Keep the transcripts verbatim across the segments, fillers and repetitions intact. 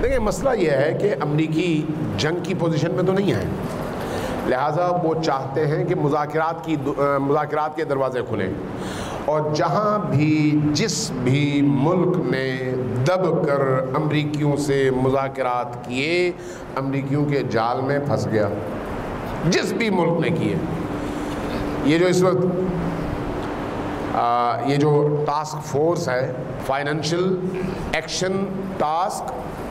دیکھیں مسئلہ یہ ہے کہ امریکی جنگ کی پوزیشن میں تو نہیں ہے، لہٰذا وہ چاہتے ہیں کہ مذاکرات کی مذاکرات کے دروازے کھلیں، اور جہاں بھی جس بھی ملک نے دب کر امریکیوں سے مذاکرات کیے امریکیوں کے جال میں پھنس گیا، جس بھی ملک نے کیے۔ یہ جو اس وقت آ, یہ جو ٹاسک فورس ہے، فائنینشیل ایکشن ٹاسک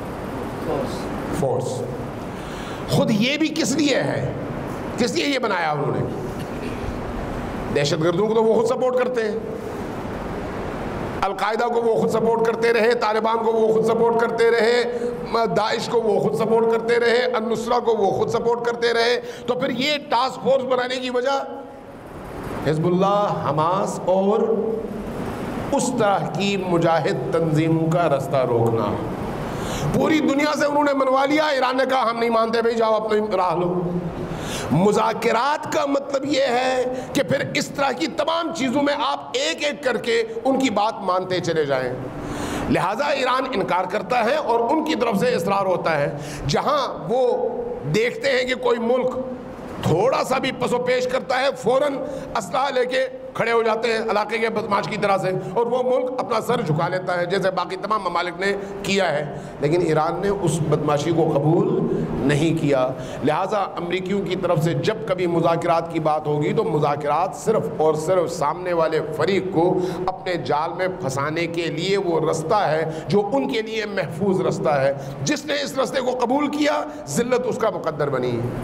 فورس، خود یہ بھی کس لیے ہے، کس لیے یہ بنایا انہوں نے؟ دہشت گردوں کو تو وہ خود سپورٹ کرتے ہیں، القاعدہ کو وہ خود سپورٹ کرتے رہے، طالبان کو وہ خود سپورٹ کرتے رہے، داعش کو وہ خود سپورٹ کرتے رہے، النصرہ کو وہ خود سپورٹ کرتے رہے، تو پھر یہ ٹاسک فورس بنانے کی وجہ حزب اللہ، حماس اور اس طرح کی مجاہد تنظیموں کا رستہ روکنا۔ پوری دنیا سے انہوں نے منوا لیا، ایران نے کہا ہم نہیں مانتے، بھائی جاؤ اپنی راہ لو۔ مذاکرات کا مطلب یہ ہے کہ پھر اس طرح کی تمام چیزوں میں آپ ایک ایک کر کے ان کی بات مانتے چلے جائیں۔ لہٰذا ایران انکار کرتا ہے اور ان کی طرف سے اصرار ہوتا ہے، جہاں وہ دیکھتے ہیں کہ کوئی ملک تھوڑا سا بھی پس و پیش کرتا ہے فوراً اسلحہ لے کے کھڑے ہو جاتے ہیں علاقے کے بدماش کی طرح سے، اور وہ ملک اپنا سر جھکا لیتا ہے جیسے باقی تمام ممالک نے کیا ہے، لیکن ایران نے اس بدماشی کو قبول نہیں کیا۔ لہٰذا امریکیوں کی طرف سے جب کبھی مذاکرات کی بات ہوگی تو مذاکرات صرف اور صرف سامنے والے فریق کو اپنے جال میں پھنسانے کے لیے وہ رستہ ہے جو ان کے لیے محفوظ رستہ ہے۔ جس نے اس رستے کو قبول کیا ذلت اس کا مقدر بنی۔